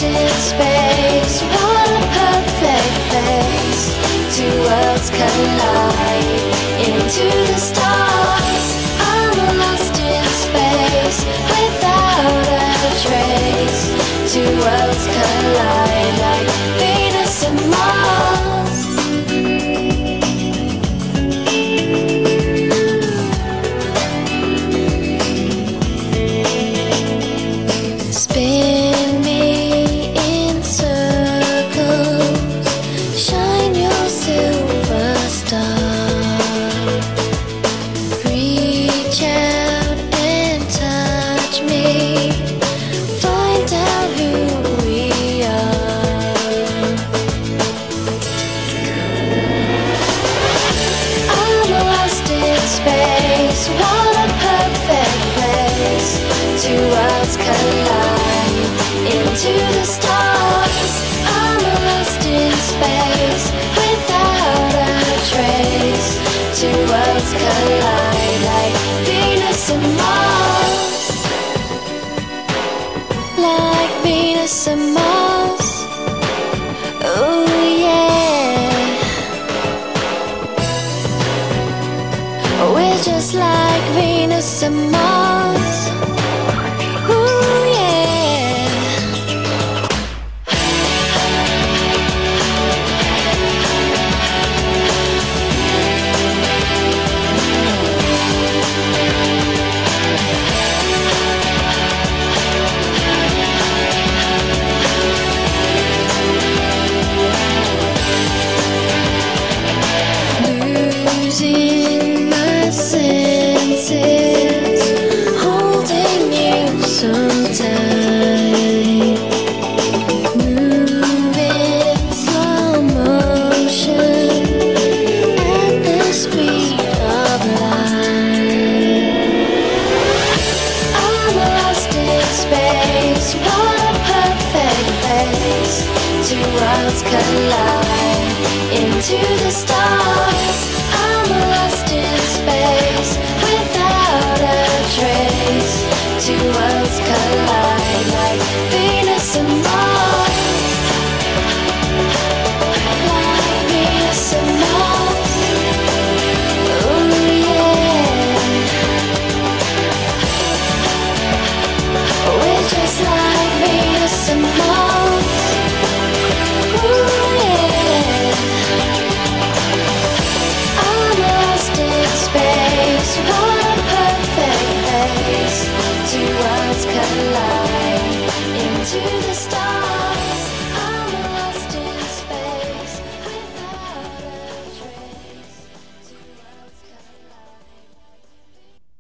in space. What a perfect place. Two worlds collide into the stars. I'm lost in space without a trace. Two worlds collide like Venus and Mars. Spin me in circles, shine your silver star. Reach out and touch me, find out who we are. I'm lost in space, what a perfect place. Two worlds collide into the stars. I'm lost in space without a trace. Two worlds collide like Venus and Mars. Like Venus and Mars. Oh yeah. We're just like Venus and Mars. Ooh yeah. Losing my senses, holding you so tight, moving slow motion at the speed of light. I'm lost in space, what a perfect place. Two worlds collide into the stars. I'm lost in space without a trace. Two